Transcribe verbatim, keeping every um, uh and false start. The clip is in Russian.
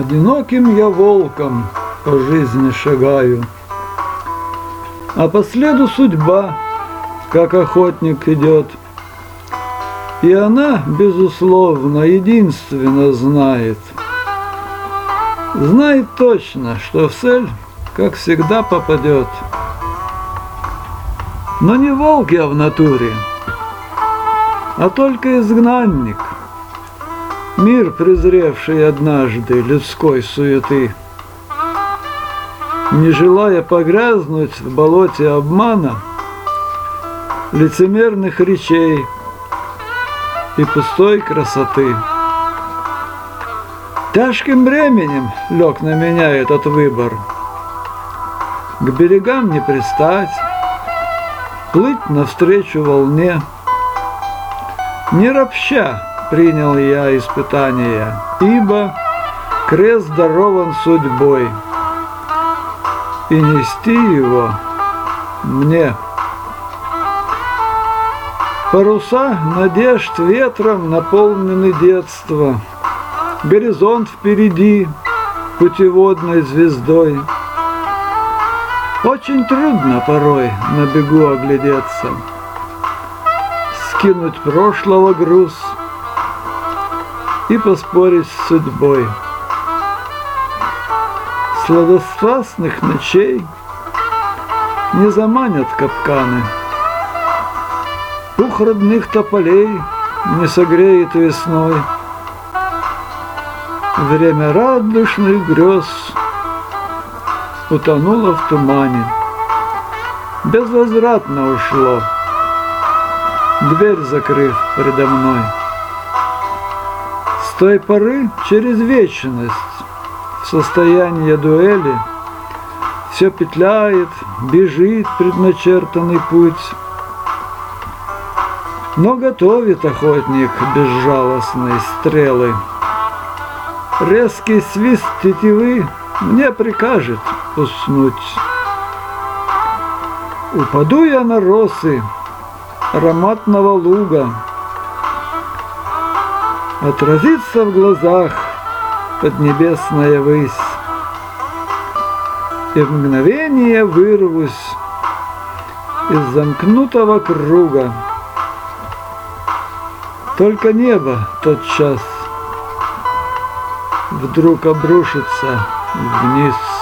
Одиноким я волком по жизни шагаю, а по следу судьба, как охотник идет. И она, безусловно, единственно знает. Знает точно, что в цель, как всегда, попадет. Но не волк я в натуре, а только изгнанник, мир, презревший однажды людской суеты. Не желая погрязнуть в болоте обмана, лицемерных речей и пустой красоты. Тяжким бременем лег на меня этот выбор. К берегам не пристать, плыть навстречу волне. Не ропща принял я испытания, ибо крест дарован судьбой, и нести его мне. Паруса надежд ветром наполнены детства, горизонт впереди путеводной звездой. Очень трудно порой на бегу оглядеться, скинуть прошлого груз и поспорить с судьбой. Сладострастных ночей не заманят капканы, пух родных тополей не согреет весной. Время радужных грез утонуло в тумане, безвозвратно ушло, дверь закрыв предо мной. С той поры через вечность в состоянии дуэли все петляет, бежит предначертанный путь. Но готовит охотник безжалостной стрелы. Резкий свист тетивы мне прикажет уснуть. Упаду я на росы ароматного луга, отразится в глазах поднебесная высь, и в мгновение вырвусь из замкнутого круга. Только небо тот час вдруг обрушится вниз.